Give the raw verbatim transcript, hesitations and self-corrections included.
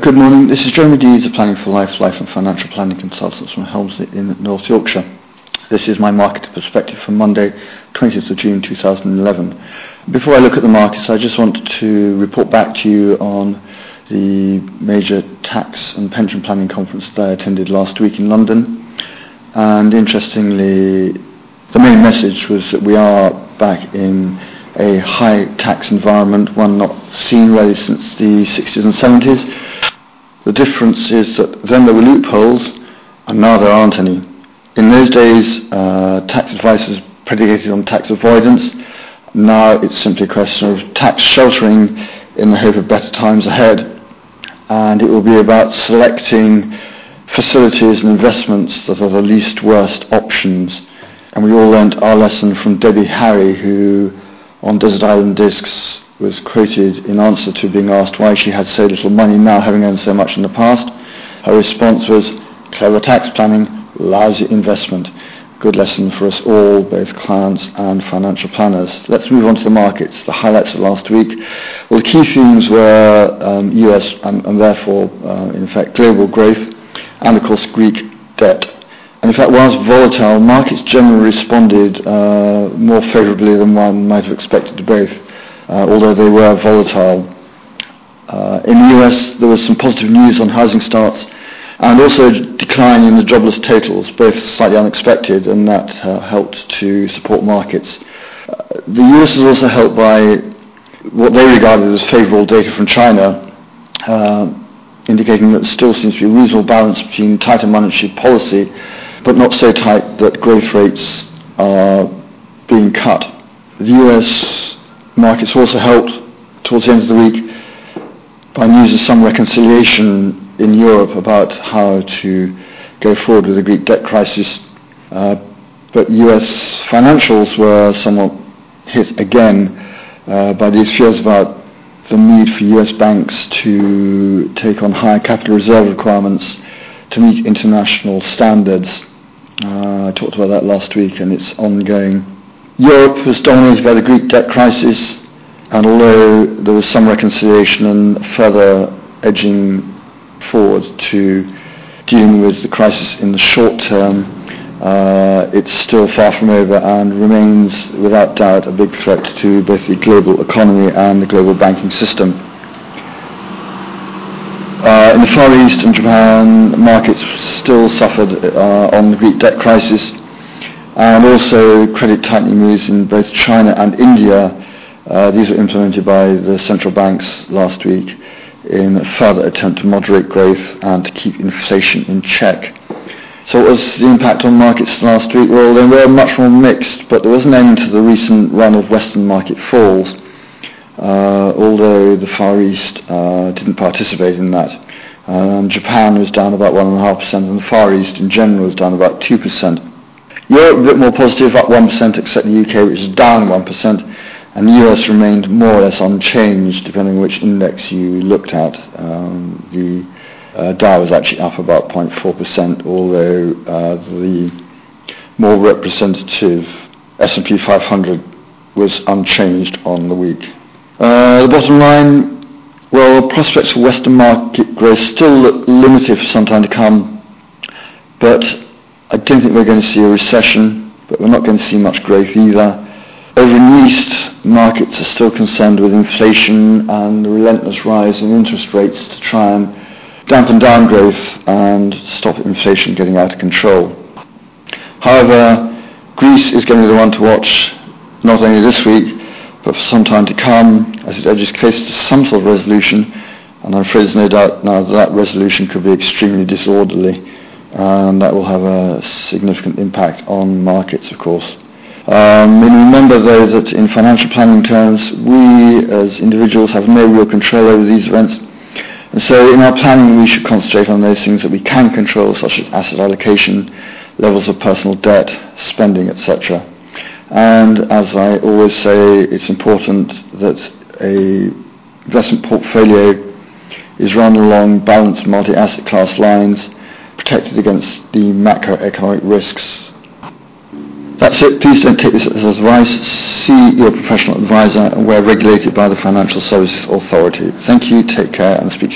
Good morning, this is Jeremy Dees of Planning for Life, Life and Financial Planning Consultants from Helmsley in North Yorkshire. This is my market perspective for Monday, twentieth of June two thousand eleven. Before I look at the markets, I just want to report back to you on the major tax and pension planning conference that I attended last week in London. And interestingly, the main message was that we are back in a high tax environment, one not seen really since the sixties and seventies. The difference is that then there were loopholes and now there aren't any. In those days, uh, tax advice was predicated on tax avoidance. Now it's simply a question of tax sheltering in the hope of better times ahead. And it will be about selecting facilities and investments that are the least worst options. And we all learnt our lesson from Debbie Harry, who on Desert Island Discs was quoted in answer to being asked why she had so little money now, having earned so much in the past. Her response was, clever tax planning, lousy investment. A good lesson for us all, both clients and financial planners. Let's move on to the markets, the highlights of last week. Well, the key themes were um, U S and, and therefore, uh, in effect, global growth and, of course, Greek debt. And in fact, whilst volatile, markets generally responded uh, more favourably than one might have expected to both, uh, although they were volatile. Uh, in the U S, there was some positive news on housing starts and also a decline in the jobless totals, both slightly unexpected, and that uh, helped to support markets. Uh, the U S is also helped by what they regarded as favourable data from China, uh, indicating that there still seems to be a reasonable balance between tighter monetary policy but not so tight that growth rates are being cut. The U S markets were also helped towards the end of the week by news of some reconciliation in Europe about how to go forward with the Greek debt crisis. Uh, but U S financials were somewhat hit again uh, by these fears about the need for U S banks to take on higher capital reserve requirements to meet international standards. Uh, I talked about that last week and it's ongoing. Europe was dominated by the Greek debt crisis, and although there was some reconciliation and further edging forward to dealing with the crisis in the short term, uh, it's still far from over and remains without doubt a big threat to both the global economy and the global banking system. Uh, in the Far East and Japan, markets still suffered uh, on the Greek debt crisis, and also credit tightening moves in both China and India. Uh, these were implemented by the central banks last week in a further attempt to moderate growth and to keep inflation in check. So what was the impact on markets last week? Well, they were much more mixed, but there was an end to the recent run of Western market falls. Uh, although the Far East uh, didn't participate in that. Um, Japan was down about one point five percent and the Far East in general was down about two percent. Europe a bit more positive, up one percent, except the U K, which is down one percent, and the U S remained more or less unchanged depending on which index you looked at. Um, the uh, Dow was actually up about zero point four percent, although uh, the more representative S and P five hundred was unchanged on the week. Uh, the bottom line, well, prospects for Western market growth still look limited for some time to come, but I don't think we're going to see a recession, but we're not going to see much growth either. Over in the East, markets are still concerned with inflation and the relentless rise in interest rates to try and dampen down growth and stop inflation getting out of control. However, Greece is going to be the one to watch, not only this week, but for some time to come, as it edges closer to some sort of resolution, and I'm afraid there's no doubt now that that resolution could be extremely disorderly, and that will have a significant impact on markets, of course. Um, and remember, though, that in financial planning terms, we as individuals have no real control over these events, and so in our planning we should concentrate on those things that we can control, such as asset allocation, levels of personal debt, spending, et cetera. And as I always say, it's important that a investment portfolio is run along balanced multi-asset class lines, protected against the macroeconomic risks. That's it. Please don't take this as advice. See your professional advisor, and we're regulated by the Financial Services Authority. Thank you, take care, and speak to you.